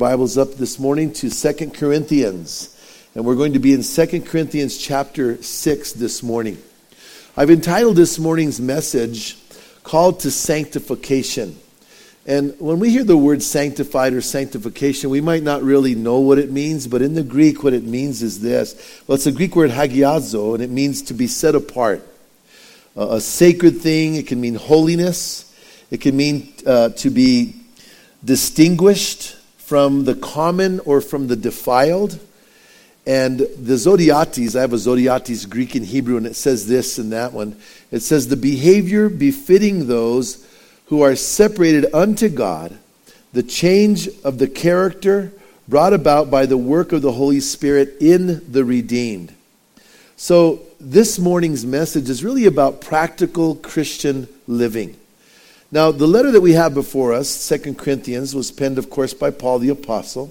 Bibles up this morning to 2 Corinthians. And we're going to be in 2 Corinthians chapter 6 this morning. I've entitled this morning's message, Called to Sanctification. And when we hear the word sanctified or sanctification, we might not really know what it means, but in the Greek what it means is this. Well, it's a Greek word hagiazo, and it means to be set apart. A sacred thing, it can mean holiness. It can mean to be distinguished from the common or from the defiled. And the Zodiates, I have a Zodiates Greek and Hebrew, and it says this in that one. It says, the behavior befitting those who are separated unto God, the change of the character brought about by the work of the Holy Spirit in the redeemed. So this morning's message is really about practical Christian living. Now, the letter that we have before us, 2 Corinthians, was penned, of course, by Paul the Apostle.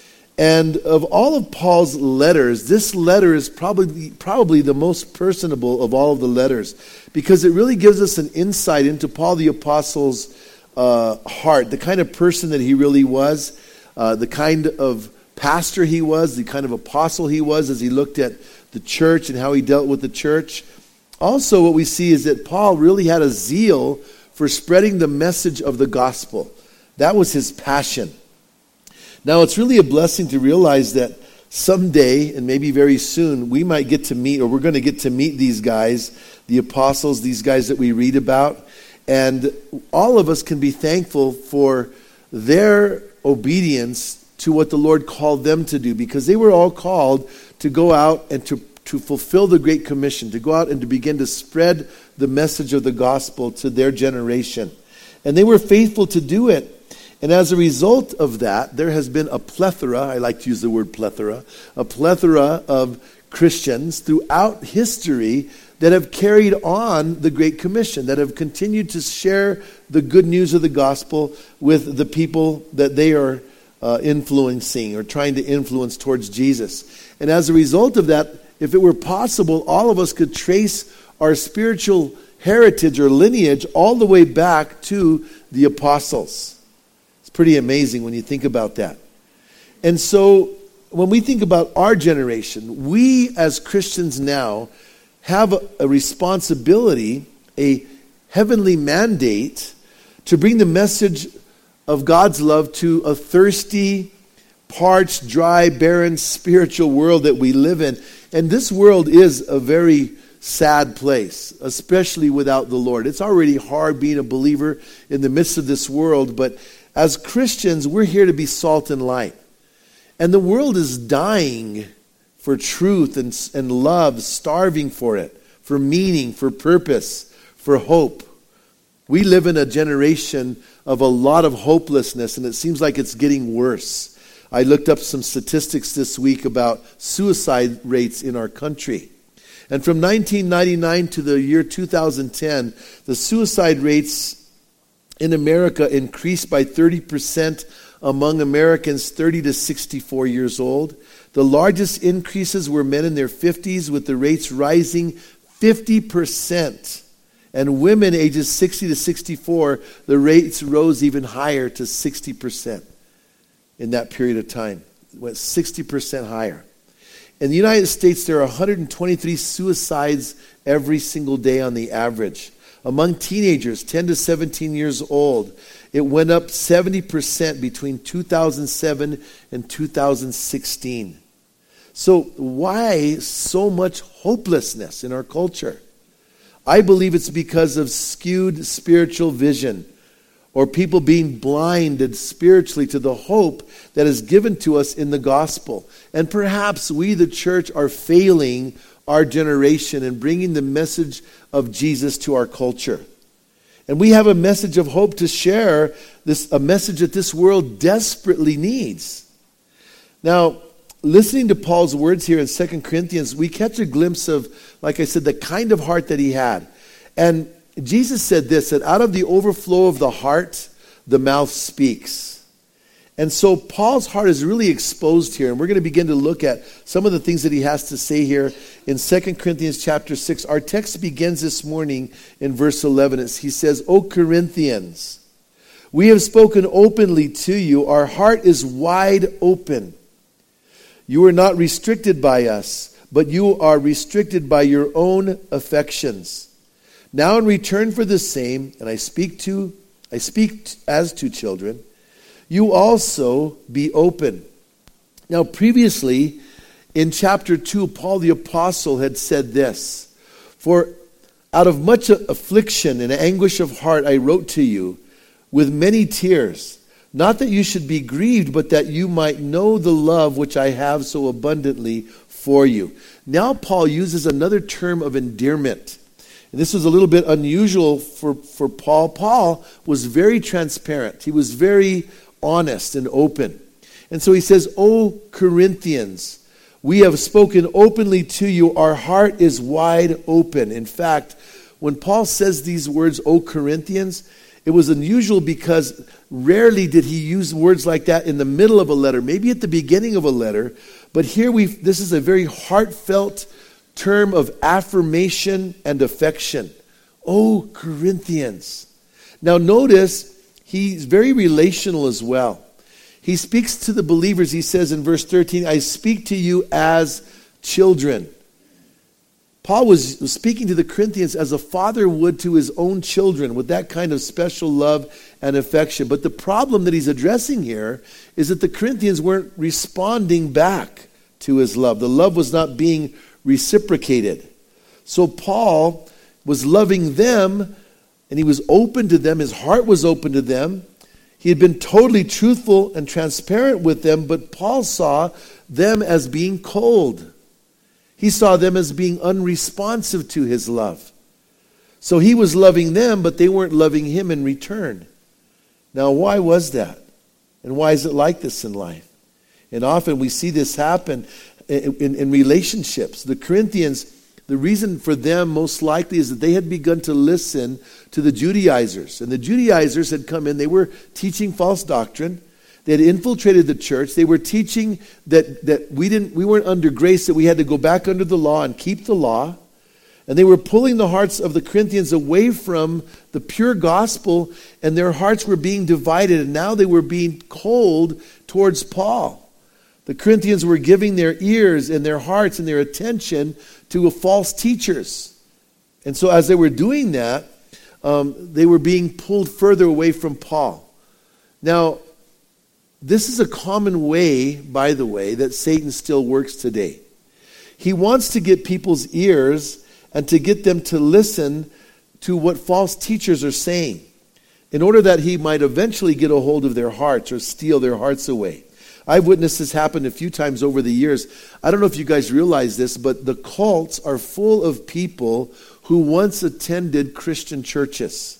And of all of Paul's letters, this letter is probably the most personable of all of the letters, because it really gives us an insight into Paul the Apostle's heart, the kind of person that he really was, the kind of pastor he was, the kind of apostle he was as he looked at the church and how he dealt with the church. Also, what we see is that Paul really had a zeal for spreading the message of the gospel. That was his passion. Now, it's really a blessing to realize that someday, and maybe very soon, we might get to meet, or we're going to get to meet these guys, the apostles, these guys that we read about. And all of us can be thankful for their obedience to what the Lord called them to do, because they were all called to go out and to fulfill the Great Commission, to go out and to begin to spread the message of the gospel to their generation. And they were faithful to do it. And as a result of that, there has been a plethora, I like to use the word plethora, a plethora of Christians throughout history that have carried on the Great Commission, that have continued to share the good news of the gospel with the people that they are influencing or trying to influence towards Jesus. And as a result of that, if it were possible, all of us could trace our spiritual heritage or lineage all the way back to the apostles. It's pretty amazing when you think about that. And so when we think about our generation, we as Christians now have a responsibility, a heavenly mandate to bring the message of God's love to a thirsty, parched, dry, barren spiritual world that we live in. And this world is a very sad place, especially without the Lord. It's already hard being a believer in the midst of this world, but as Christians, we're here to be salt and light. And the world is dying for truth and love, starving for it, for meaning, for purpose, for hope. We live in a generation of a lot of hopelessness, and it seems like it's getting worse. I looked up some statistics this week about suicide rates in our country. And from 1999 to the year 2010, the suicide rates in America increased by 30% among Americans 30 to 64 years old. The largest increases were men in their 50s, with the rates rising 50%. And women ages 60 to 64, the rates rose even higher to 60%. In that period of time. It went 60% higher. In the United States, there are 123 suicides every single day on the average. Among teenagers, 10 to 17 years old, it went up 70% between 2007 and 2016. So why so much hopelessness in our culture? I believe it's because of skewed spiritual vision, or people being blinded spiritually to the hope that is given to us in the gospel. And perhaps we, the church, are failing our generation in bringing the message of Jesus to our culture. And we have a message of hope to share, a message that this world desperately needs. Now, listening to Paul's words here in 2 Corinthians, we catch a glimpse of, like I said, the kind of heart that he had. And Jesus said this, that out of the overflow of the heart, the mouth speaks. And so Paul's heart is really exposed here. And we're going to begin to look at some of the things that he has to say here in 2 Corinthians chapter 6. Our text begins this morning in verse 11. He says, O Corinthians, We have spoken openly to you. Our heart is wide open. You are not restricted by us, but you are restricted by your own affections. Now in return for the same, and I speak as to children, you also be open. Now previously, in chapter 2, Paul the Apostle had said this, "For out of much affliction and anguish of heart I wrote to you with many tears, not that you should be grieved, but that you might know the love which I have so abundantly for you." Now Paul uses another term of endearment. And this was a little bit unusual for Paul. Paul was very transparent. He was very honest and open. And so he says, "O Corinthians, we have spoken openly to you. Our heart is wide open." In fact, when Paul says these words, "O Corinthians," it was unusual because rarely did he use words like that in the middle of a letter, maybe at the beginning of a letter. But here this is a very heartfelt term of affirmation and affection. "O Corinthians." Now notice, he's very relational as well. He speaks to the believers. He says in verse 13, "I speak to you as children." Paul was speaking to the Corinthians as a father would to his own children, with that kind of special love and affection. But the problem that he's addressing here is that the Corinthians weren't responding back to his love. The love was not being reciprocated. So Paul was loving them, and he was open to them. His heart was open to them. He had been totally truthful and transparent with them, but Paul saw them as being cold. He saw them as being unresponsive to his love. So he was loving them, but they weren't loving him in return. Now, why was that? And why is it like this in life? And often we see this happen in relationships. The Corinthians, the reason for them most likely is that they had begun to listen to the Judaizers. And the Judaizers had come in. They were teaching false doctrine. They had infiltrated the church. They were teaching that we weren't under grace, that we had to go back under the law and keep the law. And they were pulling the hearts of the Corinthians away from the pure gospel, and their hearts were being divided, and now they were being cold towards Paul. The Corinthians were giving their ears and their hearts and their attention to false teachers. And so as they were doing that, they were being pulled further away from Paul. Now, this is a common way, by the way, that Satan still works today. He wants to get people's ears and to get them to listen to what false teachers are saying, in order that he might eventually get a hold of their hearts or steal their hearts away. I've witnessed this happen a few times over the years. I don't know if you guys realize this, but the cults are full of people who once attended Christian churches.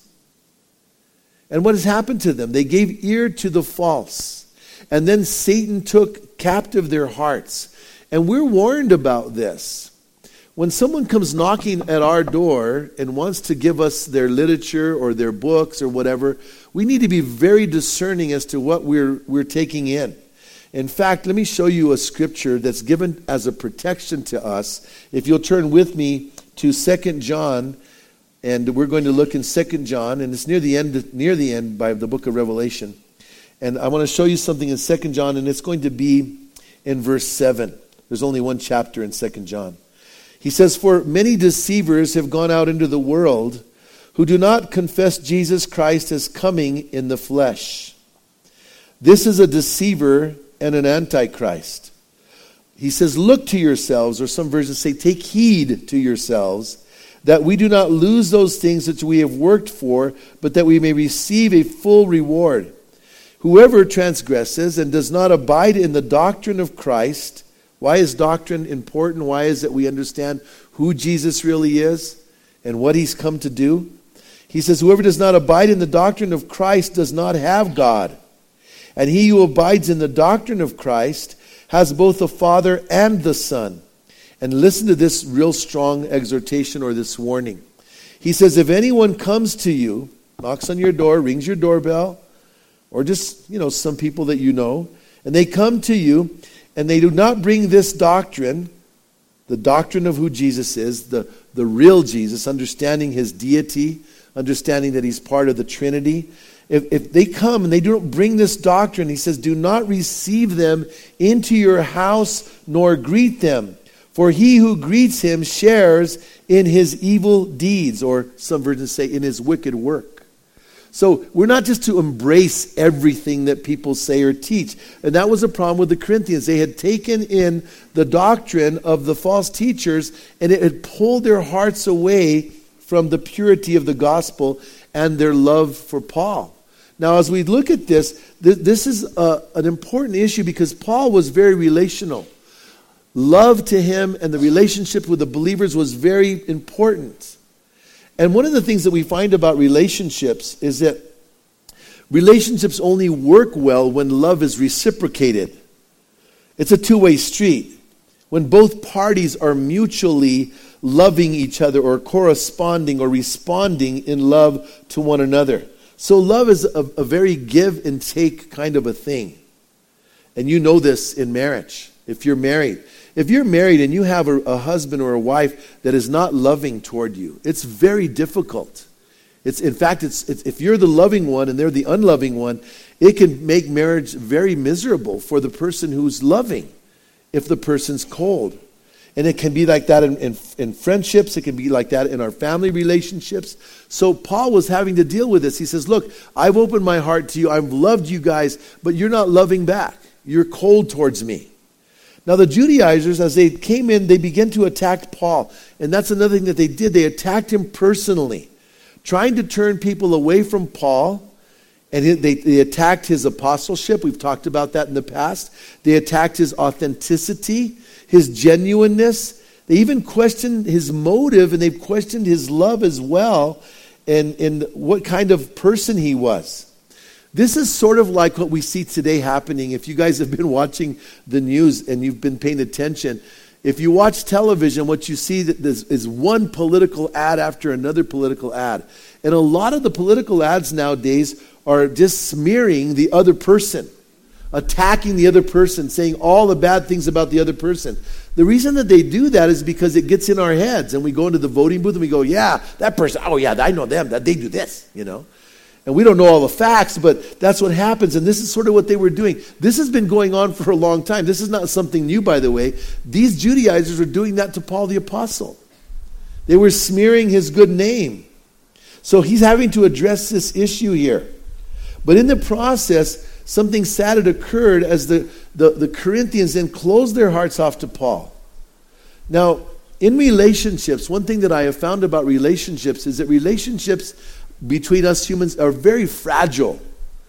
And what has happened to them? They gave ear to the false. And then Satan took captive their hearts. And we're warned about this. When someone comes knocking at our door and wants to give us their literature or their books or whatever, we need to be very discerning as to what we're taking in. In fact, let me show you a scripture that's given as a protection to us. If you'll turn with me to 2 John, and we're going to look in 2 John, and it's near the end by the book of Revelation. And I want to show you something in 2 John, and it's going to be in verse 7. There's only one chapter in 2 John. He says, "For many deceivers have gone out into the world who do not confess Jesus Christ as coming in the flesh. This is a deceiver and an antichrist." He says, "Look to yourselves," or some versions say, "take heed to yourselves, that we do not lose those things which we have worked for, but that we may receive a full reward. Whoever transgresses and does not abide in the doctrine of Christ." Why is doctrine important? Why is it we understand who Jesus really is and what he's come to do? He says, "Whoever does not abide in the doctrine of Christ does not have God. And he who abides in the doctrine of Christ has both the Father and the Son." And listen to this real strong exhortation or this warning. He says, "If anyone comes to you, knocks on your door, rings your doorbell, or just, some people that you know, and they come to you, and they do not bring this doctrine," the doctrine of who Jesus is, the real Jesus, understanding his deity, understanding that he's part of the Trinity, if they come and they don't bring this doctrine, he says, do not receive them into your house nor greet them. For he who greets him shares in his evil deeds, or some versions say in his wicked work. So we're not just to embrace everything that people say or teach. And that was a problem with the Corinthians. They had taken in the doctrine of the false teachers, and it had pulled their hearts away from the purity of the gospel and their love for Paul. Now, as we look at this, this is an important issue because Paul was very relational. Love to him and the relationship with the believers was very important. And one of the things that we find about relationships is that relationships only work well when love is reciprocated. It's a two-way street. When both parties are mutually loving each other or corresponding or responding in love to one another. So love is a very give and take kind of a thing. And you know this in marriage, if you're married. If you're married and you have a husband or a wife that is not loving toward you, it's very difficult. It's if you're the loving one and they're the unloving one, it can make marriage very miserable for the person who's loving if the person's cold. And it can be like that in friendships. It can be like that in our family relationships. So Paul was having to deal with this. He says, look, I've opened my heart to you. I've loved you guys, but you're not loving back. You're cold towards me. Now the Judaizers, as they came in, they began to attack Paul. And that's another thing that they did. They attacked him personally, trying to turn people away from Paul. And they attacked his apostleship. We've talked about that in the past. They attacked his authenticity, his genuineness. They even questioned his motive, and they've questioned his love as well, and what kind of person he was. This is sort of like what we see today happening. If you guys have been watching the news and you've been paying attention, if you watch television, what you see is one political ad after another political ad. And a lot of the political ads nowadays are just smearing the other person, attacking the other person, saying all the bad things about the other person. The reason that they do that is because it gets in our heads, and we go into the voting booth and we go, yeah, that person, oh yeah, I know them, that they do this, you know. And we don't know all the facts, but that's what happens. And this is sort of what they were doing. This has been going on for a long time. This is not something new, by the way. These Judaizers were doing that to Paul the Apostle. They were smearing his good name. So he's having to address this issue here. But in the process, something sad had occurred as the Corinthians then closed their hearts off to Paul. Now, in relationships, one thing that I have found about relationships is that relationships between us humans are very fragile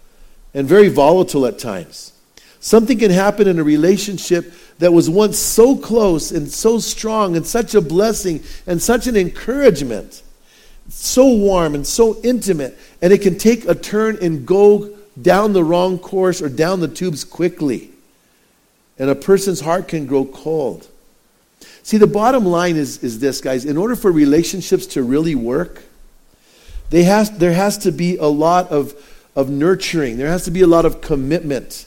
and very volatile at times. Something can happen in a relationship that was once so close and so strong and such a blessing and such an encouragement, so warm and so intimate, and it can take a turn and go down the wrong course or down the tubes quickly. And a person's heart can grow cold. See, the bottom line is this, guys. In order for relationships to really work, there has to be a lot of nurturing. There has to be a lot of commitment.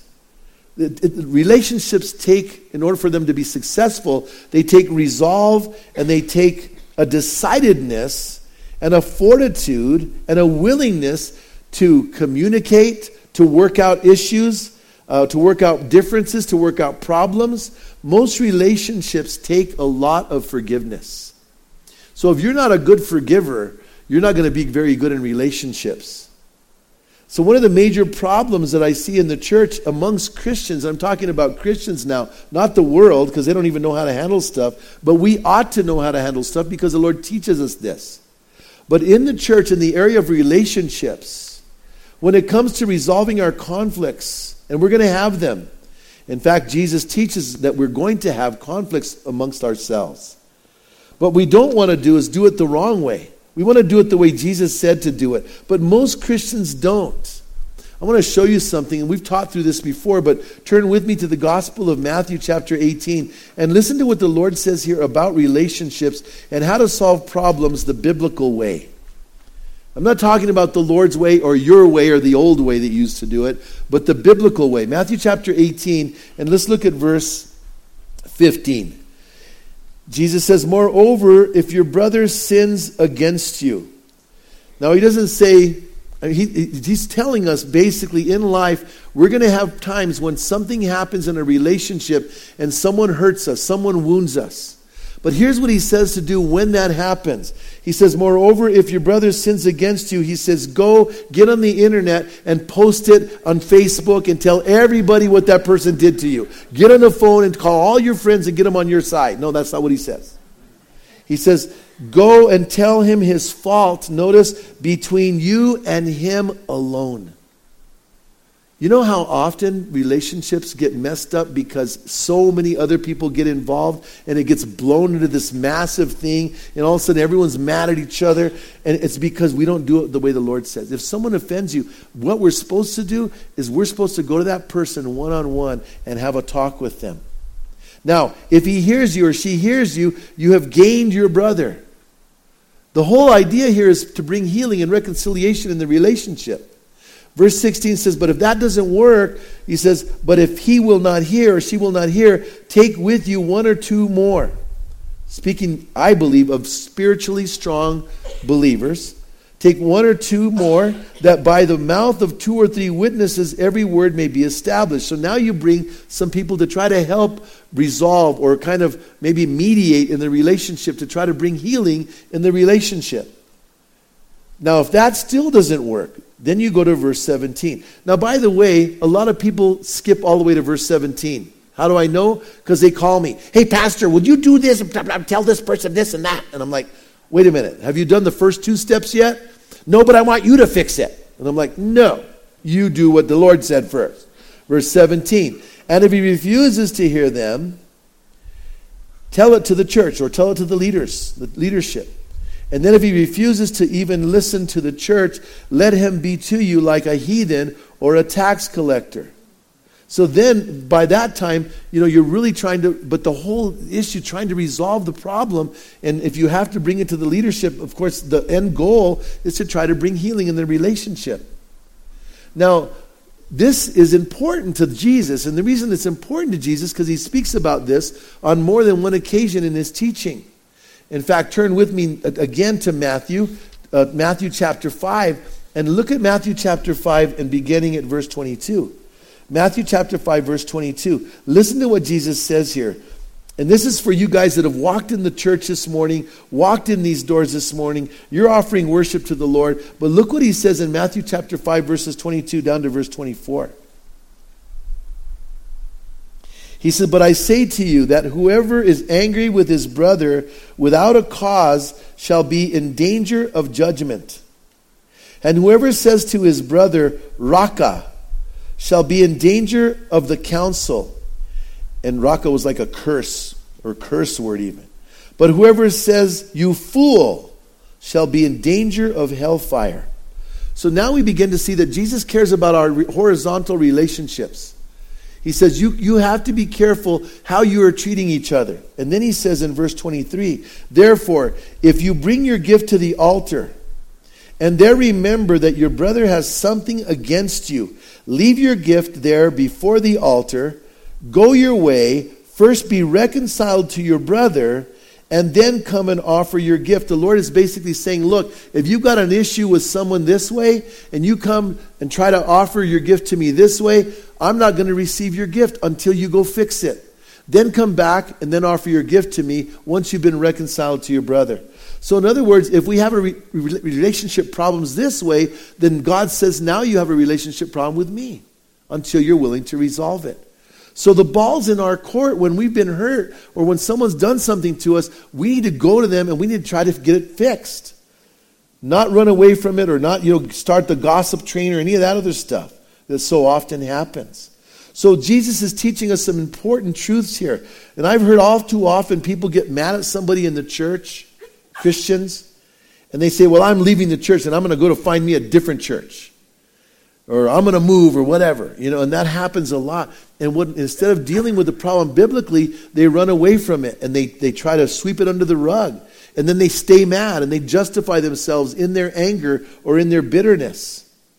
Relationships take, in order for them to be successful, they take resolve and they take a decidedness and a fortitude and a willingness to communicate, to work out issues, to work out differences, to work out problems. Most relationships take a lot of forgiveness. So if you're not a good forgiver, you're not going to be very good in relationships. So one of the major problems that I see in the church amongst Christians, I'm talking about Christians now, not the world, because they don't even know how to handle stuff, but we ought to know how to handle stuff because the Lord teaches us this. But in the church, in the area of relationships, when it comes to resolving our conflicts, and we're going to have them. In fact, Jesus teaches that we're going to have conflicts amongst ourselves. What we don't want to do is do it the wrong way. We want to do it the way Jesus said to do it. But most Christians don't. I want to show you something, and we've taught through this before, but turn with me to the Gospel of Matthew chapter 18 and listen to what the Lord says here about relationships and how to solve problems the biblical way. I'm not talking about the Lord's way or your way or the old way that you used to do it, but the biblical way. Matthew chapter 18, and let's look at verse 15. Jesus says, moreover, if your brother sins against you. Now he doesn't say I mean, he's telling us basically in life, we're going to have times when something happens in a relationship and someone hurts us, someone wounds us. But here's what he says to do when that happens. He says, moreover, if your brother sins against you, he says, go get on the internet and post it on Facebook and tell everybody what that person did to you. Get on the phone and call all your friends and get them on your side. No, that's not what he says. He says, go and tell him his fault, notice, between you and him alone. You know how often relationships get messed up because so many other people get involved and it gets blown into this massive thing and all of a sudden everyone's mad at each other, and it's because we don't do it the way the Lord says. If someone offends you, what we're supposed to do is we're supposed to go to that person one-on-one and have a talk with them. Now, if he hears you or she hears you, you have gained your brother. The whole idea here is to bring healing and reconciliation in the relationship. Verse 16 says, but if that doesn't work, he says, but if he will not hear or she will not hear, take with you one or two more. Speaking, I believe, of spiritually strong believers. Take one or two more, that by the mouth of two or three witnesses every word may be established. So now you bring some people to try to help resolve or kind of maybe mediate in the relationship to try to bring healing in the relationship. Now, if that still doesn't work, then you go to verse 17. Now, by the way, a lot of people skip all the way to verse 17. How do I know? Because they call me, hey, pastor, would you do this? Tell this person this and that. And I'm like, wait a minute. Have you done the first two steps yet? No, but I want you to fix it. And I'm like, no, you do what the Lord said first. Verse 17. And if he refuses to hear them, tell it to the church or tell it to the leaders, the leadership. And then if he refuses to even listen to the church, let him be to you like a heathen or a tax collector. So then, by that time, you're really trying to, but the whole issue, trying to resolve the problem, and if you have to bring it to the leadership, of course, the end goal is to try to bring healing in the relationship. Now, this is important to Jesus, and the reason it's important to Jesus is because he speaks about this on more than one occasion in his teaching. In fact, turn with me again to Matthew chapter 5, and look at Matthew chapter 5 and beginning at verse 22. Matthew chapter 5, verse 22. Listen to what Jesus says here. And this is for you guys that have walked in the church this morning, walked in these doors this morning. You're offering worship to the Lord. But look what he says in Matthew chapter 5, verses 22 down to verse 24. He said, but I say to you that whoever is angry with his brother without a cause shall be in danger of judgment. And whoever says to his brother, Raka, shall be in danger of the council. And Raka was like a curse, or curse word even. But whoever says, you fool, shall be in danger of hellfire. So now we begin to see that Jesus cares about our horizontal relationships. He says, you have to be careful how you are treating each other. And then he says in verse 23, therefore, if you bring your gift to the altar, and there remember that your brother has something against you, leave your gift there before the altar, go your way, first be reconciled to your brother, and then come and offer your gift. The Lord is basically saying, look, if you've got an issue with someone this way, and you come and try to offer your gift to me this way, I'm not going to receive your gift until you go fix it. Then come back and then offer your gift to me once you've been reconciled to your brother. So in other words, if we have a relationship problems this way, then God says, now you have a relationship problem with me until you're willing to resolve it. So the ball's in our court when we've been hurt or when someone's done something to us. We need to go to them and we need to try to get it fixed. Not run away from it or not, start the gossip train or any of that other stuff that so often happens. So Jesus is teaching us some important truths here. And I've heard all too often people get mad at somebody in the church, Christians, and they say, well, I'm leaving the church and I'm going to go to find me a different church. Or I'm going to move or whatever. And that happens a lot. And instead of dealing with the problem biblically, they run away from it and they try to sweep it under the rug. And then they stay mad and they justify themselves in their anger or in their bitterness.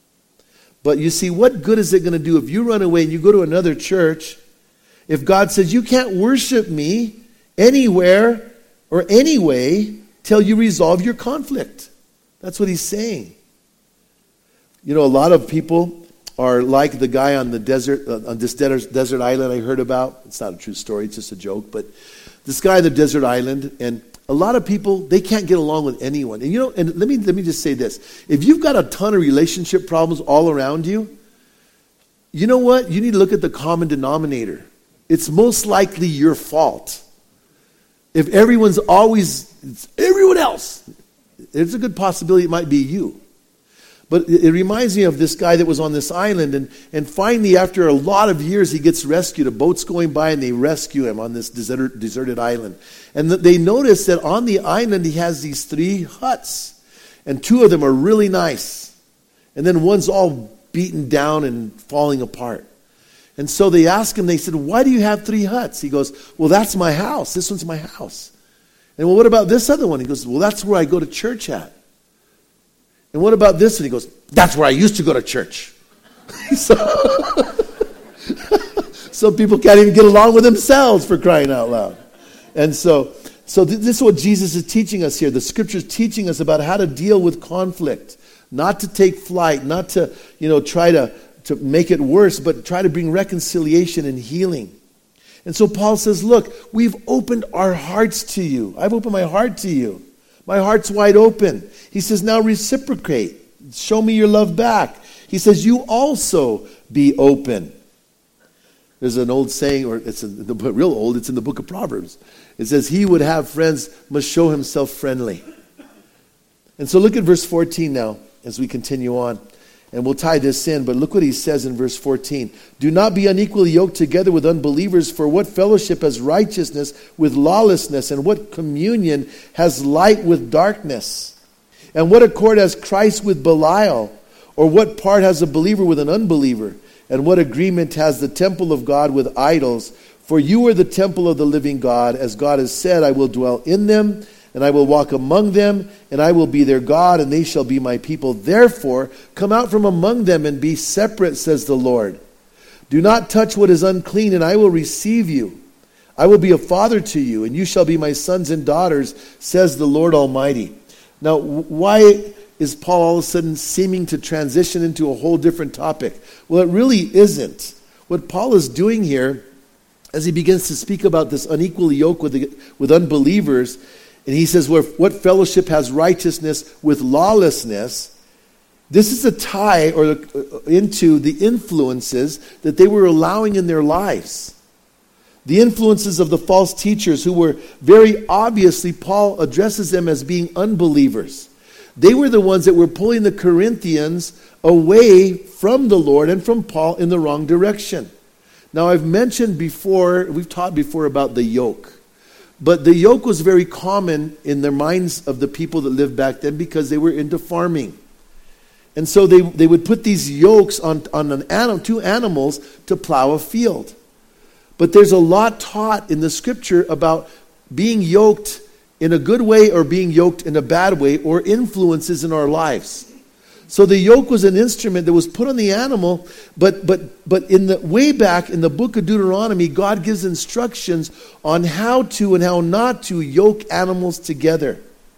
But you see, what good is it going to do if you run away and you go to another church if God says you can't worship me anywhere or anyway till you resolve your conflict? That's what he's saying. You know, a lot of people are like the guy on the desert, on this desert island I heard about. It's not a true story, it's just a joke. But this guy on the desert island, and a lot of people, they can't get along with anyone. And you know, and let me just say this. If you've got a ton of relationship problems all around you, you know what? You need to look at the common denominator. It's most likely your fault. If everyone's always, it's everyone else, there's a good possibility it might be you. But it reminds me of this guy that was on this island, and finally, after a lot of years, he gets rescued. A boat's going by, and they rescue him on this deserted island. And they notice that on the island, he has these 3 huts, and 2 of them are really nice. And then one's all beaten down and falling apart. And so they ask him, they said, why do you have 3 huts? He goes, well, that's my house. This one's my house. And well, what about this other one? He goes, well, that's where I go to church at. And what about this? And he goes, that's where I used to go to church. Some people can't even get along with themselves, for crying out loud. And so this is what Jesus is teaching us here. The Scripture is teaching us about how to deal with conflict. Not to take flight, not to, try to make it worse, but try to bring reconciliation and healing. And so Paul says, look, we've opened our hearts to you. I've opened my heart to you. My heart's wide open. He says, now reciprocate. Show me your love back. He says, you also be open. There's an old saying, or it's real old, it's in the book of Proverbs. It says, he would have friends must show himself friendly. And so look at verse 14 now as we continue on. And we'll tie this in, but look what he says in verse 14. Do not be unequally yoked together with unbelievers, for what fellowship has righteousness with lawlessness, and what communion has light with darkness? And what accord has Christ with Belial? Or what part has a believer with an unbeliever? And what agreement has the temple of God with idols? For you are the temple of the living God, as God has said, I will dwell in them, and I will walk among them, and I will be their God, and they shall be my people. Therefore, come out from among them and be separate, says the Lord. Do not touch what is unclean, and I will receive you. I will be a father to you, and you shall be my sons and daughters, says the Lord Almighty. Now, why is Paul all of a sudden seeming to transition into a whole different topic? Well, it really isn't. What Paul is doing here, as he begins to speak about this unequal yoke with unbelievers, and he says, what fellowship has righteousness with lawlessness? This is a tie into the influences that they were allowing in their lives. The influences of the false teachers who were very obviously, Paul addresses them as being unbelievers. They were the ones that were pulling the Corinthians away from the Lord and from Paul in the wrong direction. Now, I've mentioned before, we've taught before about the yoke. But the yoke was very common in the minds of the people that lived back then because they were into farming. And so they would put these yokes on two animals to plow a field. But there's a lot taught in the Scripture about being yoked in a good way or being yoked in a bad way, or influences in our lives. So the yoke was an instrument that was put on the animal, but in the way back in the book of Deuteronomy, God gives instructions on how to and how not to yoke animals together.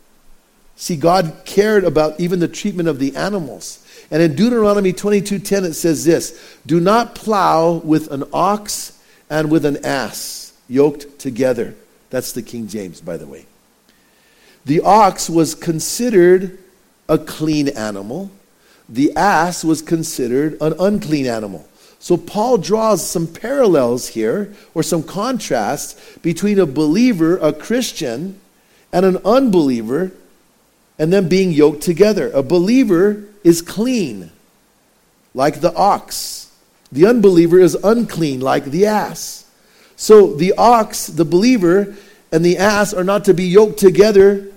See, God cared about even the treatment of the animals. And in Deuteronomy 22:10 it says this, do not plow with an ox and with an ass yoked together. That's the King James, by the way. The ox was considered a clean animal. The ass was considered an unclean animal. So Paul draws some parallels here, or some contrast between a believer, a Christian, and an unbeliever, and them being yoked together. A believer is clean, like the ox. The unbeliever is unclean, like the ass. So the ox, the believer, and the ass are not to be yoked together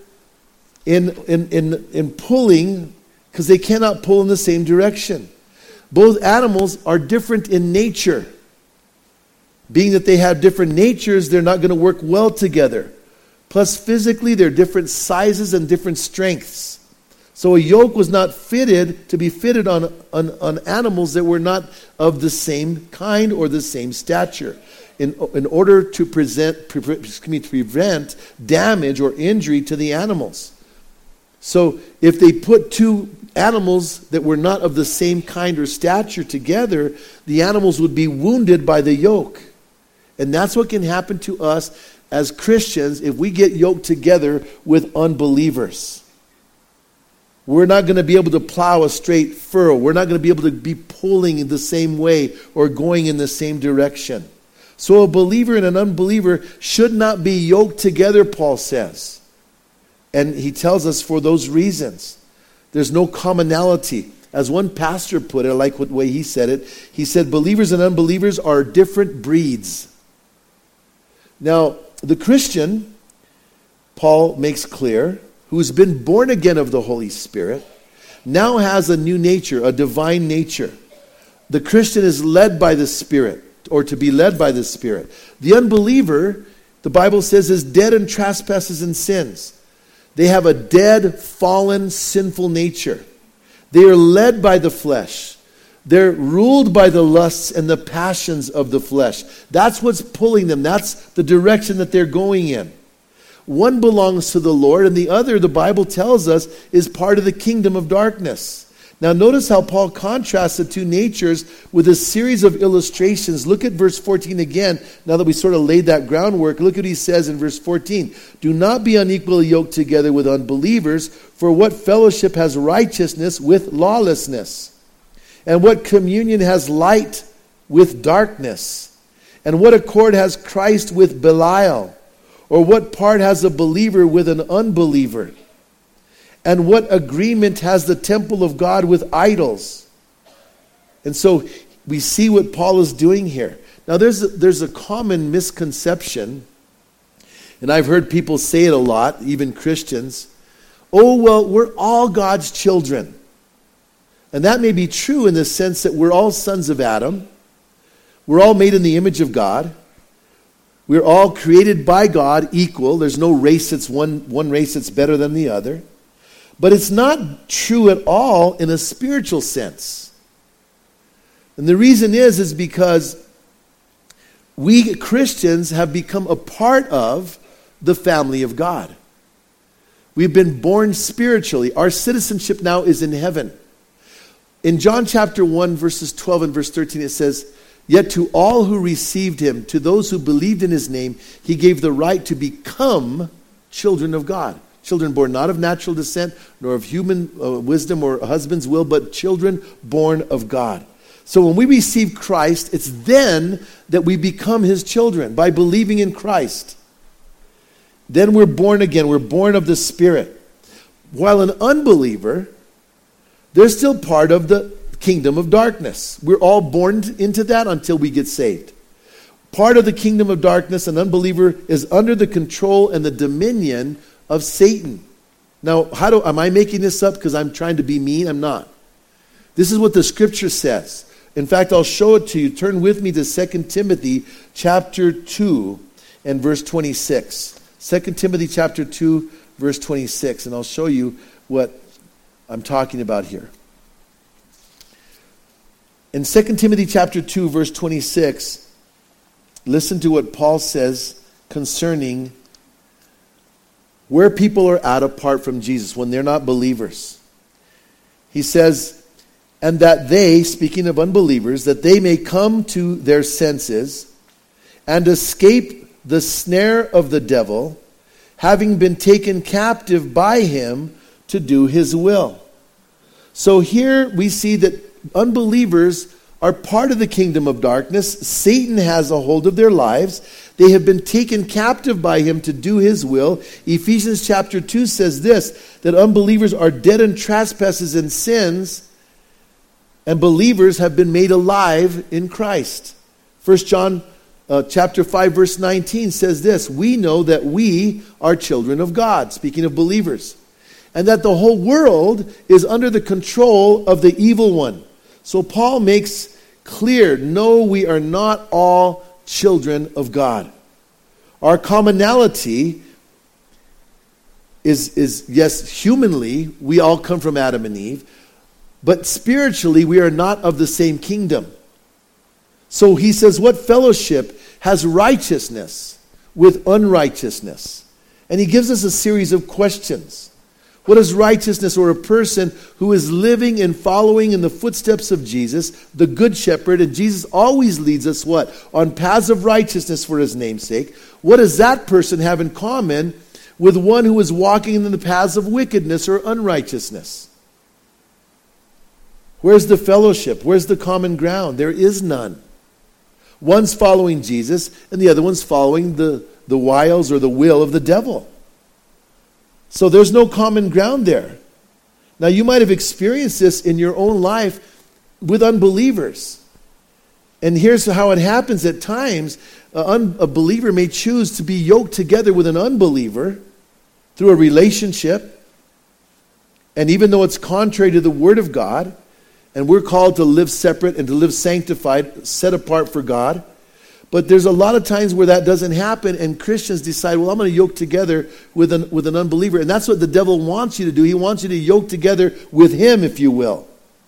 in pulling, because they cannot pull in the same direction. Both animals are different in nature. Being that they have different natures, they're not going to work well together. Plus, physically, they're different sizes and different strengths. So a yoke was not fitted to be fitted on animals that were not of the same kind or the same stature, in order to prevent damage or injury to the animals. So if they put two animals that were not of the same kind or stature together, the animals would be wounded by the yoke. And that's what can happen to us as Christians if we get yoked together with unbelievers. We're not going to be able to plow a straight furrow. We're not going to be able to be pulling in the same way or going in the same direction. So a believer and an unbeliever should not be yoked together, Paul says. And he tells us for those reasons. There's no commonality. As one pastor put it, I like the way he said it. He said, believers and unbelievers are different breeds. Now, the Christian, Paul makes clear, who's been born again of the Holy Spirit, now has a new nature, a divine nature. The Christian is led by the Spirit, or to be led by the Spirit. The unbeliever, the Bible says, is dead in trespasses and sins. They have a dead, fallen, sinful nature. They are led by the flesh. They're ruled by the lusts and the passions of the flesh. That's what's pulling them. That's the direction that they're going in. One belongs to the Lord, and the other, the Bible tells us, is part of the kingdom of darkness. Now notice how Paul contrasts the two natures with a series of illustrations. Look at verse 14 again. Now that we sort of laid that groundwork, look at what he says in verse 14. Do not be unequally yoked together with unbelievers, for what fellowship has righteousness with lawlessness? And what communion has light with darkness? And what accord has Christ with Belial? Or what part has a believer with an unbeliever? And what agreement has the temple of God with idols? And so we see what Paul is doing here. Now there's a common misconception, and I've heard people say it a lot, even Christians. Oh, well, we're all God's children. And that may be true in the sense that we're all sons of Adam. We're all made in the image of God. We're all created by God equal. There's no race that's one race that's better than the other. But it's not true at all in a spiritual sense. And the reason is because we Christians have become a part of the family of God. We've been born spiritually. Our citizenship now is in heaven. In John chapter 1, verses 12 and verse 13, it says, yet to all who received him, to those who believed in his name, he gave the right to become children of God. Children born not of natural descent, nor of human wisdom or husband's will, but children born of God. So when we receive Christ, it's then that we become his children, by believing in Christ. Then we're born again. We're born of the Spirit. While an unbeliever, they're still part of the kingdom of darkness. We're all born into that until we get saved. Part of the kingdom of darkness, an unbeliever is under the control and the dominion of Satan. Now, am I making this up because I'm trying to be mean? I'm not. This is what the scripture says. In fact, I'll show it to you. Turn with me to 2 Timothy chapter 2 and verse 26. 2 Timothy chapter 2, verse 26. And I'll show you what I'm talking about here. In 2 Timothy chapter 2, verse 26, listen to what Paul says concerning where people are at apart from Jesus when they're not believers. He says, and that they, speaking of unbelievers, that they may come to their senses and escape the snare of the devil, having been taken captive by him to do his will. So here we see that unbelievers are part of the kingdom of darkness. Satan has a hold of their lives. They have been taken captive by him to do his will. Ephesians chapter 2 says this, that unbelievers are dead in trespasses and sins, and believers have been made alive in Christ. 1 John chapter 5 verse 19 says this, we know that we are children of God, speaking of believers, and that the whole world is under the control of the evil one. So Paul makes clear, no, we are not all children of God. Our commonality is yes, humanly, we all come from Adam and Eve, but spiritually, we are not of the same kingdom. So he says, what fellowship has righteousness with unrighteousness? And he gives us a series of questions. What is righteousness? Or a person who is living and following in the footsteps of Jesus, the Good Shepherd, and Jesus always leads us what? On paths of righteousness for his name's sake. What does that person have in common with one who is walking in the paths of wickedness or unrighteousness? Where's the fellowship? Where's the common ground? There is none. One's following Jesus, and the other one's following the wiles or the will of the devil. So there's no common ground there. Now, you might have experienced this in your own life with unbelievers. And here's how it happens at times. A believer may choose to be yoked together with an unbeliever through a relationship. And even though it's contrary to the Word of God, and we're called to live separate and to live sanctified, set apart for God. But there's a lot of times where that doesn't happen, and Christians decide, well, I'm going to yoke together with an unbeliever. And that's what the devil wants you to do. He wants you to yoke together with him, if you will.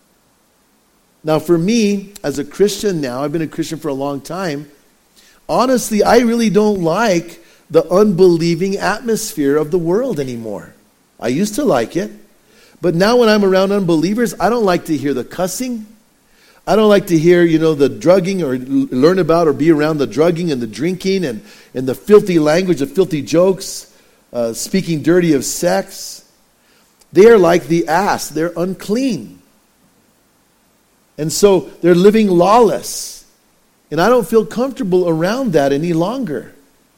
Now, for me, as a Christian now, I've been a Christian for a long time, honestly, I really don't like the unbelieving atmosphere of the world anymore. I used to like it. But now when I'm around unbelievers, I don't like to hear the cussing. I don't like to hear, the drugging or learn about or be around the drugging and the drinking and the filthy language, the filthy jokes, speaking dirty of sex. They are like the ass. They're unclean. And so they're living lawless. And I don't feel comfortable around that any longer.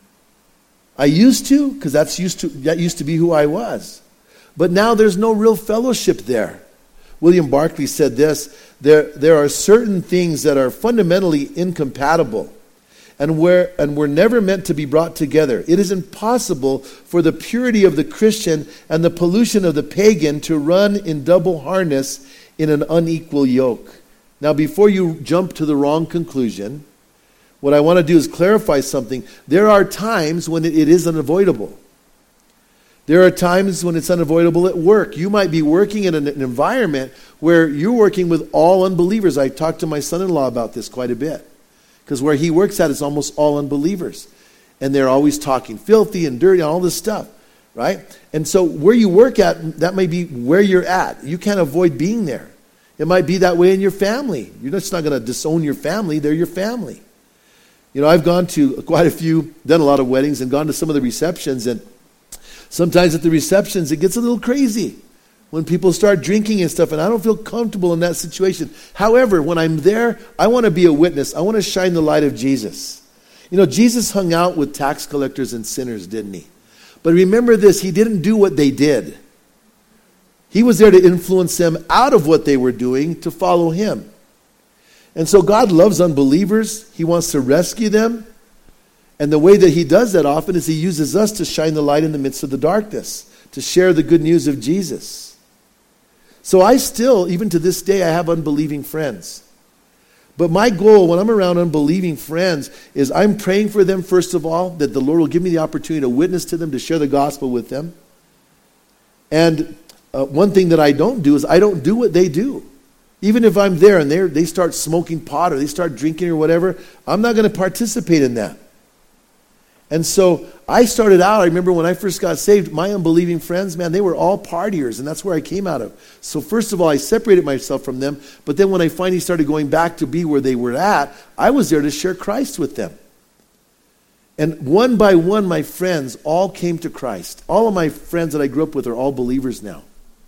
I used to, because that used to be who I was. But now there's no real fellowship there. William Barclay said this, there are certain things that are fundamentally incompatible and were never meant to be brought together. It is impossible for the purity of the Christian and the pollution of the pagan to run in double harness in an unequal yoke. Now, before you jump to the wrong conclusion, what I want to do is clarify something. There are times when it is unavoidable. There are times when it's unavoidable at work. You might be working in an environment where you're working with all unbelievers. I talked to my son-in-law about this quite a bit. Because where he works at is almost all unbelievers. And they're always talking filthy and dirty and all this stuff. Right? And so where you work at, that may be where you're at. You can't avoid being there. It might be that way in your family. You're just not going to disown your family. They're your family. I've gone to quite a few, done a lot of weddings and gone to some of the receptions, and sometimes at the receptions, it gets a little crazy when people start drinking and stuff, and I don't feel comfortable in that situation. However, when I'm there, I want to be a witness. I want to shine the light of Jesus. Jesus hung out with tax collectors and sinners, didn't he? But remember this, he didn't do what they did. He was there to influence them out of what they were doing to follow him. And so God loves unbelievers. He wants to rescue them. And the way that he does that often is he uses us to shine the light in the midst of the darkness, to share the good news of Jesus. So I still, even to this day, I have unbelieving friends. But my goal when I'm around unbelieving friends is I'm praying for them, first of all, that the Lord will give me the opportunity to witness to them, to share the gospel with them. And one thing that I don't do is I don't do what they do. Even if I'm there and they start smoking pot or they start drinking or whatever, I'm not going to participate in that. And so I started out, I remember when I first got saved, my unbelieving friends, man, they were all partiers, and that's where I came out of. So first of all, I separated myself from them, but then when I finally started going back to be where they were at, I was there to share Christ with them. And one by one, my friends all came to Christ. All of my friends that I grew up with are all believers now.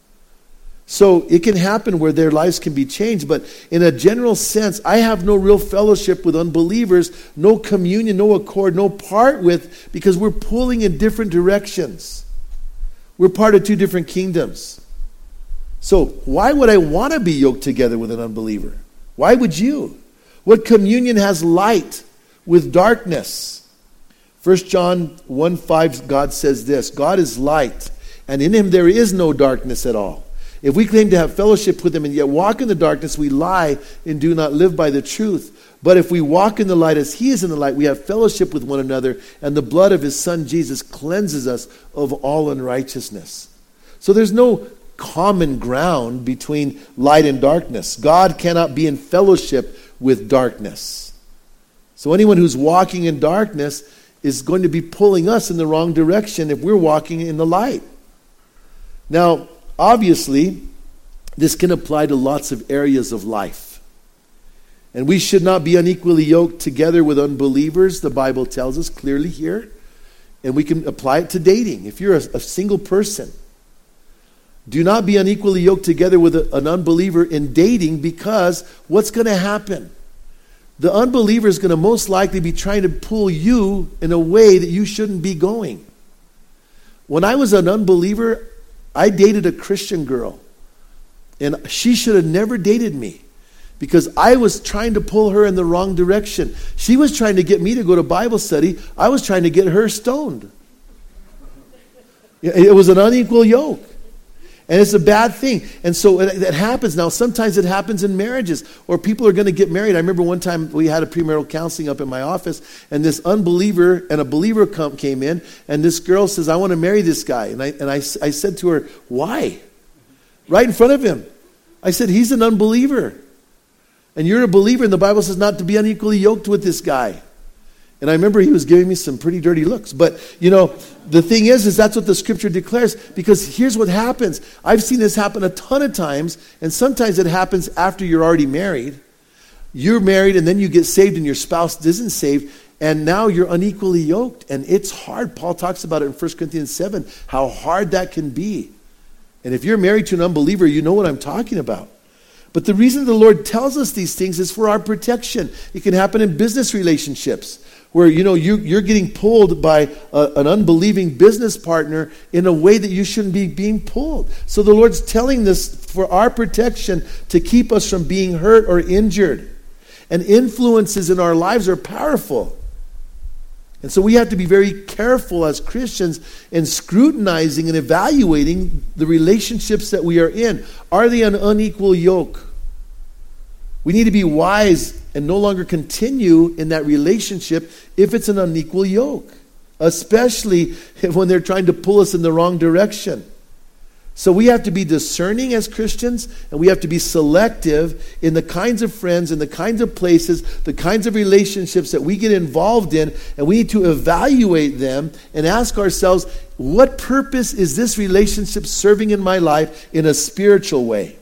So it can happen where their lives can be changed, but in a general sense, I have no real fellowship with unbelievers, no communion, no accord, no part with, because we're pulling in different directions. We're part of two different kingdoms. So why would I want to be yoked together with an unbeliever? Why would you? What communion has light with darkness? 1 John 1:5, God says this, God is light, and in him there is no darkness at all. If we claim to have fellowship with him and yet walk in the darkness, we lie and do not live by the truth. But if we walk in the light as he is in the light, we have fellowship with one another, and the blood of his son Jesus cleanses us of all unrighteousness. So there's no common ground between light and darkness. God cannot be in fellowship with darkness. So anyone who's walking in darkness is going to be pulling us in the wrong direction if we're walking in the light. Now, obviously, this can apply to lots of areas of life. And we should not be unequally yoked together with unbelievers, the Bible tells us clearly here. And we can apply it to dating. If you're a single person, do not be unequally yoked together with an unbeliever in dating, because what's going to happen? The unbeliever is going to most likely be trying to pull you in a way that you shouldn't be going. When I was an unbeliever, I dated a Christian girl. And she should have never dated me, because I was trying to pull her in the wrong direction. She was trying to get me to go to Bible study. I was trying to get her stoned. It was an unequal yoke. And it's a bad thing. And so it happens. Now, sometimes it happens in marriages, or people are going to get married. I remember one time we had a premarital counseling up in my office, and this unbeliever and a believer came in, and this girl says, I want to marry this guy. And I said to her, why? Right in front of him. I said, he's an unbeliever. And you're a believer, and the Bible says not to be unequally yoked with this guy. And I remember he was giving me some pretty dirty looks. But, the thing is that's what the Scripture declares. Because here's what happens. I've seen this happen a ton of times, and sometimes it happens after you're already married. You're married, and then you get saved, and your spouse isn't saved, and now you're unequally yoked. And it's hard. Paul talks about it in 1 Corinthians 7, how hard that can be. And if you're married to an unbeliever, you know what I'm talking about. But the reason the Lord tells us these things is for our protection. It can happen in business relationships where, you're getting pulled by an unbelieving business partner in a way that you shouldn't be being pulled. So the Lord's telling this for our protection, to keep us from being hurt or injured. And influences in our lives are powerful. And so we have to be very careful as Christians in scrutinizing and evaluating the relationships that we are in. Are they an unequal yoke? We need to be wise and no longer continue in that relationship if it's an unequal yoke, especially when they're trying to pull us in the wrong direction. So we have to be discerning as Christians, and we have to be selective in the kinds of friends and the kinds of places, the kinds of relationships that we get involved in, and we need to evaluate them and ask ourselves, what purpose is this relationship serving in my life in a spiritual way?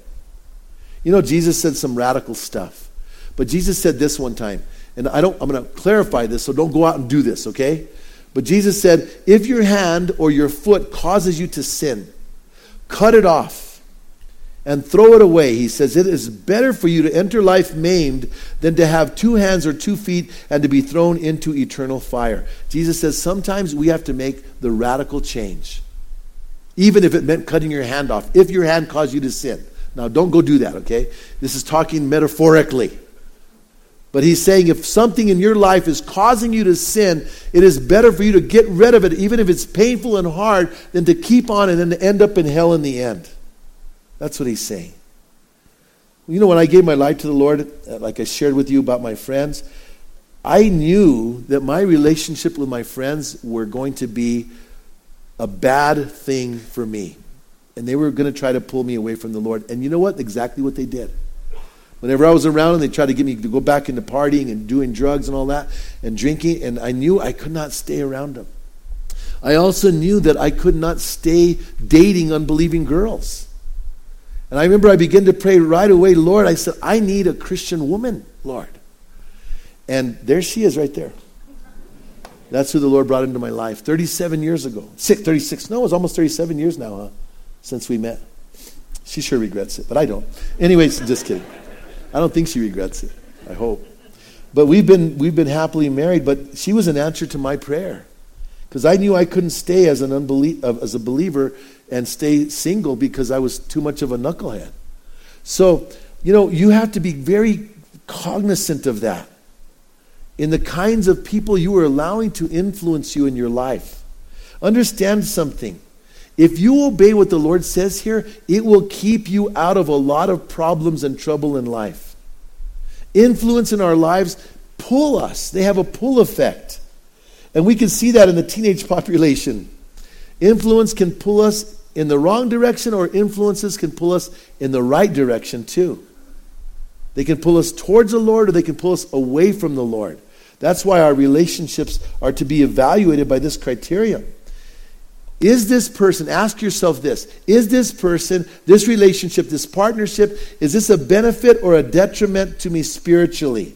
Jesus said some radical stuff, but Jesus said this one time, and I'm going to clarify this, so don't go out and do this, okay? But Jesus said, if your hand or your foot causes you to sin, cut it off and throw it away. He says, it is better for you to enter life maimed than to have 2 hands or 2 feet and to be thrown into eternal fire. Jesus says sometimes we have to make the radical change, even if it meant cutting your hand off, if your hand caused you to sin. Now, don't go do that, okay? This is talking metaphorically. But he's saying if something in your life is causing you to sin, it is better for you to get rid of it, even if it's painful and hard, than to keep on and then to end up in hell in the end. That's what he's saying. When I gave my life to the Lord, like I shared with you about my friends, I knew that my relationship with my friends were going to be a bad thing for me. And they were going to try to pull me away from the Lord. And you know what? Exactly what they did. Whenever I was around them, they tried to get me to go back into partying and doing drugs and all that and drinking, and I knew I could not stay around them. I also knew that I could not stay dating unbelieving girls. And I remember I began to pray right away, Lord, I said, I need a Christian woman, Lord. And there she is right there. That's who the Lord brought into my life 37 years ago. 36, no, it was almost 37 years now, since we met. She sure regrets it, but I don't. Anyways, just kidding. I don't think she regrets it. I hope. But we've been happily married, but she was an answer to my prayer. Because I knew I couldn't stay as a believer and stay single because I was too much of a knucklehead. So, you have to be very cognizant of that in the kinds of people you are allowing to influence you in your life. Understand something. If you obey what the Lord says here, it will keep you out of a lot of problems and trouble in life. Influence in our lives pull us. They have a pull effect. And we can see that in the teenage population. Influence can pull us in the wrong direction, or influences can pull us in the right direction too. They can pull us towards the Lord, or they can pull us away from the Lord. That's why our relationships are to be evaluated by this criterion. Is this person, ask yourself this, is this person, this relationship, this partnership, is this a benefit or a detriment to me spiritually?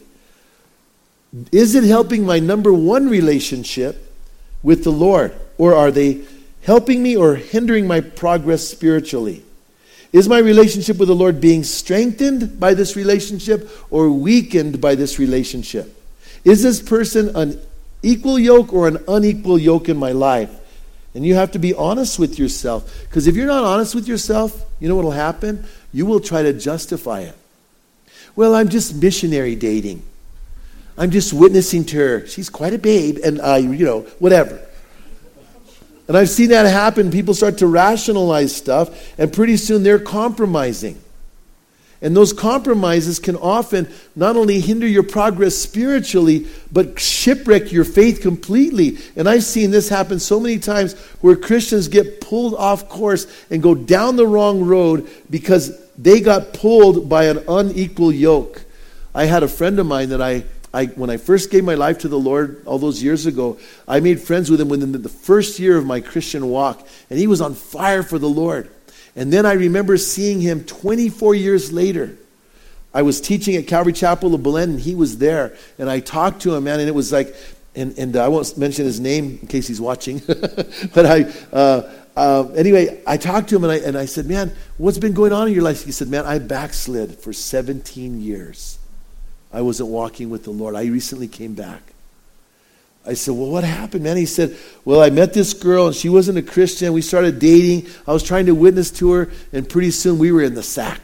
Is it helping my number one relationship with the Lord? Or are they helping me or hindering my progress spiritually? Is my relationship with the Lord being strengthened by this relationship or weakened by this relationship? Is this person an equal yoke or an unequal yoke in my life? And you have to be honest with yourself. Because if you're not honest with yourself, you know what will happen? You will try to justify it. Well, I'm just missionary dating. I'm just witnessing to her. She's quite a babe, and whatever. And I've seen that happen. People start to rationalize stuff, and pretty soon they're compromising. And those compromises can often not only hinder your progress spiritually, but shipwreck your faith completely. And I've seen this happen so many times where Christians get pulled off course and go down the wrong road because they got pulled by an unequal yoke. I had a friend of mine that when I first gave my life to the Lord all those years ago, I made friends with him within the first year of my Christian walk. And he was on fire for the Lord. And then I remember seeing him 24 years later. I was teaching at Calvary Chapel of Belen, and he was there. And I talked to him, man, and it was like, and I won't mention his name in case he's watching. But anyway, I talked to him, and I said, man, what's been going on in your life? He said, man, I backslid for 17 years. I wasn't walking with the Lord. I recently came back. I said, well, what happened, man? He said, well, I met this girl, and she wasn't a Christian. We started dating. I was trying to witness to her, and pretty soon we were in the sack.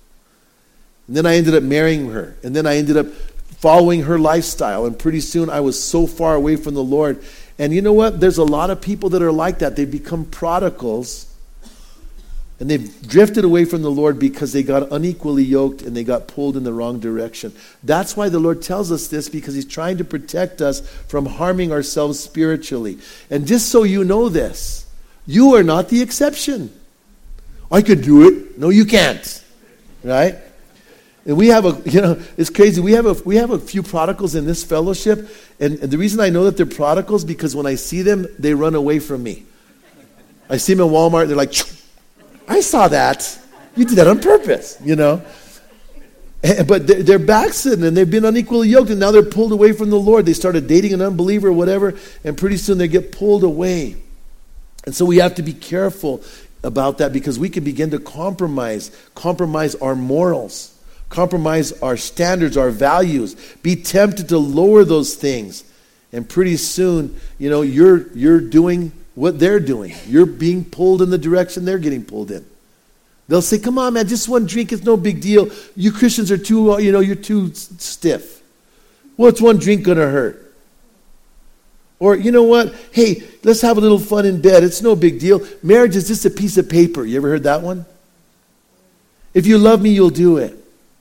And then I ended up marrying her. And then I ended up following her lifestyle. And pretty soon I was so far away from the Lord. And you know what? There's a lot of people that are like that. They become prodigals. And they've drifted away from the Lord because they got unequally yoked and they got pulled in the wrong direction. That's why the Lord tells us this, because He's trying to protect us from harming ourselves spiritually. And just so you know this, you are not the exception. I could do it. No, you can't. Right? And we have it's crazy. We have a few prodigals in this fellowship. And the reason I know that they're prodigals, because when I see them, they run away from me. I see them in Walmart, and they're like, I saw that. You did that on purpose, But they're backslidden, and they've been unequally yoked, and now they're pulled away from the Lord. They started dating an unbeliever or whatever, and pretty soon they get pulled away. And so we have to be careful about that, because we can begin to compromise our morals, compromise our standards, our values, be tempted to lower those things. And pretty soon, you're doing what they're doing. You're being pulled in the direction they're getting pulled in. They'll say, come on, man, just one drink, it's no big deal. You Christians are too, you're too stiff. What's one drink going to hurt? Or, you know what? Hey, let's have a little fun in bed. It's no big deal. Marriage is just a piece of paper. You ever heard that one? If you love me, you'll do it.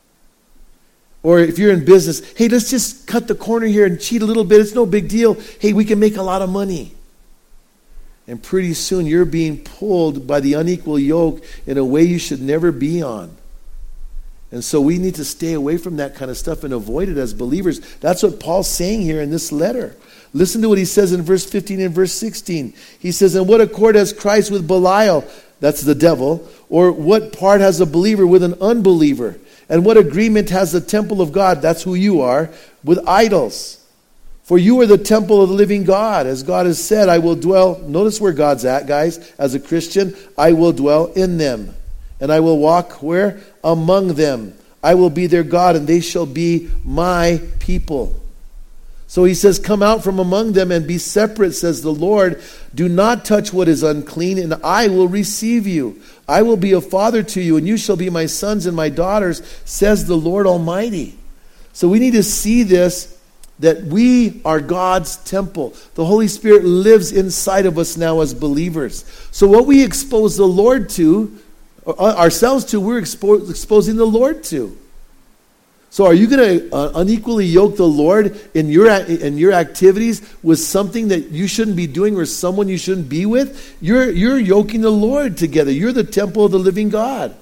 Or if you're in business, hey, let's just cut the corner here and cheat a little bit. It's no big deal. Hey, we can make a lot of money. And pretty soon you're being pulled by the unequal yoke in a way you should never be on. And so we need to stay away from that kind of stuff and avoid it as believers. That's what Paul's saying here in this letter. Listen to what he says in verse 15 and verse 16. He says, and what accord has Christ with Belial? That's the devil. Or what part has a believer with an unbeliever? And what agreement has the temple of God? That's who you are, with idols. For you are the temple of the living God. As God has said, I will dwell. Notice where God's at, guys. As a Christian, I will dwell in them. And I will walk where? Among them. I will be their God, and they shall be my people. So he says, come out from among them and be separate, says the Lord. Do not touch what is unclean, and I will receive you. I will be a father to you, and you shall be my sons and my daughters, says the Lord Almighty. So we need to see this, that we are God's temple. The Holy Spirit lives inside of us now as believers. So what we expose the Lord to, ourselves to, we're exposing the Lord to. So are you going to unequally yoke the Lord in your activities with something that you shouldn't be doing or someone you shouldn't be with? You're yoking the Lord together. You're the temple of the living God.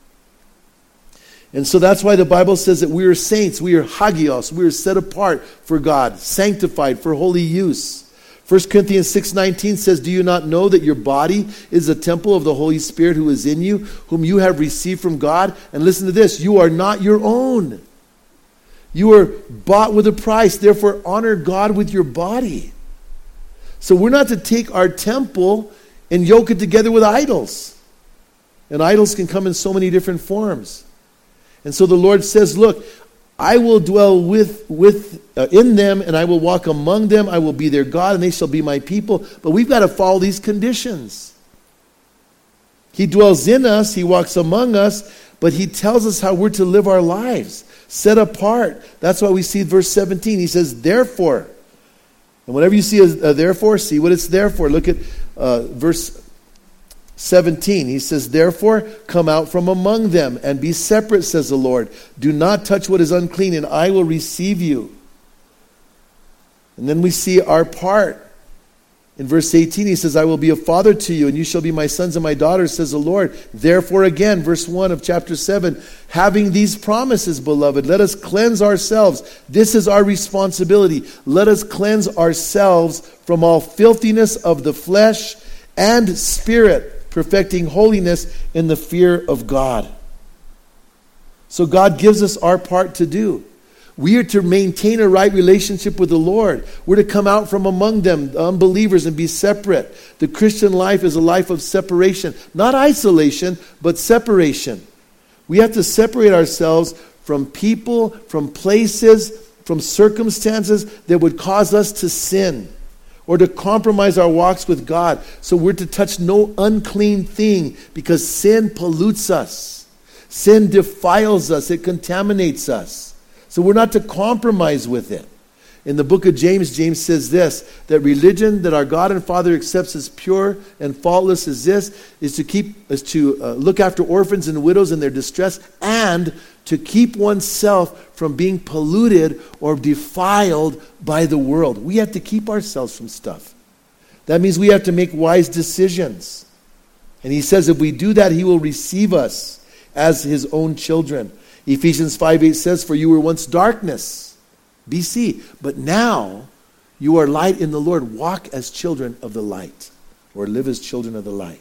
And so that's why the Bible says that we are saints. We are hagios. We are set apart for God, sanctified for holy use. 1 Corinthians 6:19 says, do you not know that your body is a temple of the Holy Spirit who is in you, whom you have received from God? And listen to this, you are not your own. You are bought with a price. Therefore, honor God with your body. So we're not to take our temple and yoke it together with idols. And idols can come in so many different forms. And so the Lord says, look, I will dwell in them, and I will walk among them. I will be their God, and they shall be my people. But we've got to follow these conditions. He dwells in us, he walks among us, but he tells us how we're to live our lives, set apart. That's why we see verse 17. He says, therefore. And whenever you see a therefore, see what it's there for. Look at verse 17. He says, therefore, come out from among them and be separate, says the Lord. Do not touch what is unclean, and I will receive you. And then we see our part. In verse 18, he says, I will be a father to you, and you shall be my sons and my daughters, says the Lord. Therefore, again, verse 1 of chapter 7, having these promises, beloved, let us cleanse ourselves. This is our responsibility. Let us cleanse ourselves from all filthiness of the flesh and spirit, perfecting holiness in the fear of God. So God gives us our part to do. We are to maintain a right relationship with the Lord. We're to come out from among them, the unbelievers, and be separate. The Christian life is a life of separation. Not isolation, but separation. We have to separate ourselves from people, from places, from circumstances that would cause us to sin or to compromise our walks with God. So we're to touch no unclean thing because sin pollutes us. Sin defiles us. It contaminates us. So we're not to compromise with it. In the book of James, James says this, that religion that our God and Father accepts as pure and faultless as this is to look after orphans and widows in their distress and to keep oneself from being polluted or defiled by the world. We have to keep ourselves from stuff. That means we have to make wise decisions. And he says if we do that, he will receive us as his own children. Ephesians 5:8 says, for you were once darkness, BC, but now you are light in the Lord. Walk as children of the light, or live as children of the light.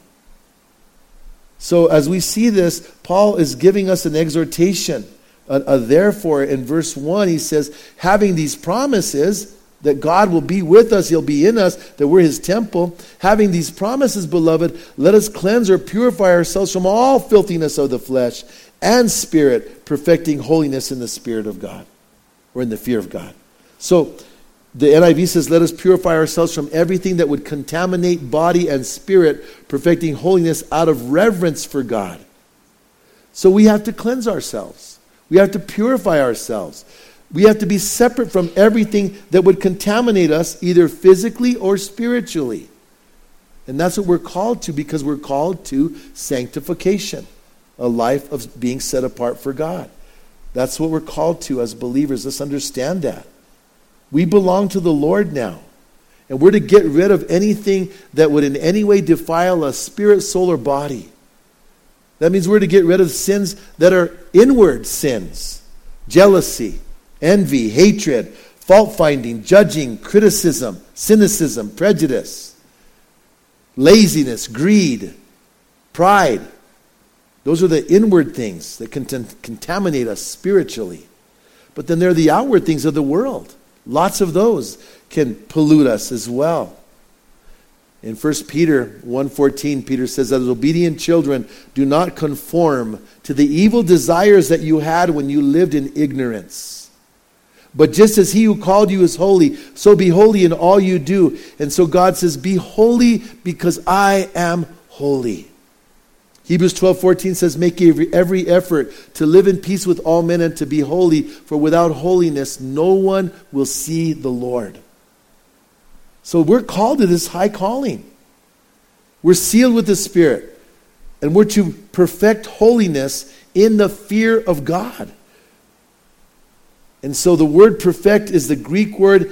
So as we see this, Paul is giving us an exhortation. Therefore, in verse 1, he says, having these promises that God will be with us, he'll be in us, that we're his temple. Having these promises, beloved, let us cleanse or purify ourselves from all filthiness of the flesh and spirit, perfecting holiness in the spirit of God, or in the fear of God. So the NIV says, let us purify ourselves from everything that would contaminate body and spirit, perfecting holiness out of reverence for God. So we have to cleanse ourselves. We have to purify ourselves. We have to be separate from everything that would contaminate us, either physically or spiritually. And that's what we're called to, because we're called to sanctification. A life of being set apart for God. That's what we're called to as believers. Let's understand that. We belong to the Lord now. And we're to get rid of anything that would in any way defile us, spirit, soul, or body. That means we're to get rid of sins that are inward sins. Jealousy, envy, hatred, fault-finding, judging, criticism, cynicism, prejudice, laziness, greed, pride. Those are the inward things that can contaminate us spiritually. But then there are the outward things of the world. Lots of those can pollute us as well. In 1 Peter 1:14, Peter says that as obedient children, do not conform to the evil desires that you had when you lived in ignorance. But just as he who called you is holy, so be holy in all you do. And so God says, be holy because I am holy. Hebrews 12:14 says, make every effort to live in peace with all men and to be holy, for without holiness no one will see the Lord. So we're called to this high calling. We're sealed with the Spirit, and we're to perfect holiness in the fear of God. And so the word perfect is the Greek word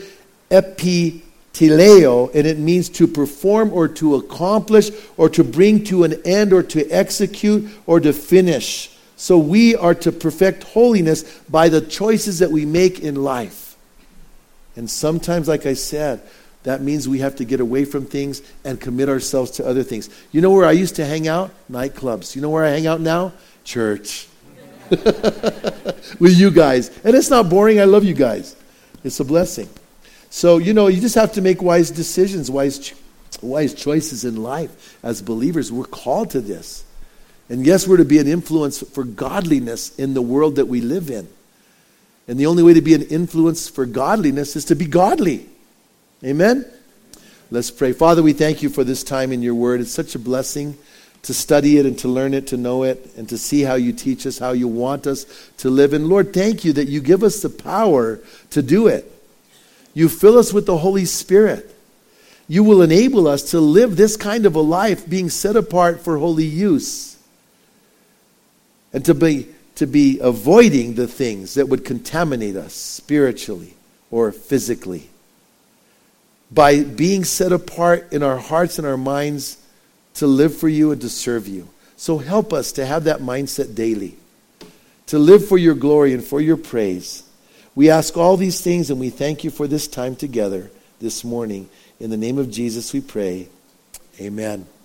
epiteleo, and it means to perform or to accomplish or to bring to an end or to execute or to finish. So we are to perfect holiness by the choices that we make in life. And sometimes, like I said, that means we have to get away from things and commit ourselves to other things. You know where I used to hang out? Nightclubs. You know where I hang out now? Church. With you guys. And it's not boring. I love you guys. It's a blessing. So, you just have to make wise decisions, wise choices in life. As believers, we're called to this. And yes, we're to be an influence for godliness in the world that we live in. And the only way to be an influence for godliness is to be godly. Amen? Let's pray. Father, we thank you for this time in your word. It's such a blessing to study it and to learn it, to know it, and to see how you teach us, how you want us to live. And Lord, thank you that you give us the power to do it. You fill us with the Holy Spirit. You will enable us to live this kind of a life, being set apart for holy use. And to be avoiding the things that would contaminate us spiritually or physically. By being set apart in our hearts and our minds to live for you and to serve you. So help us to have that mindset daily. To live for your glory and for your praise. We ask all these things and we thank you for this time together this morning. In the name of Jesus we pray. Amen.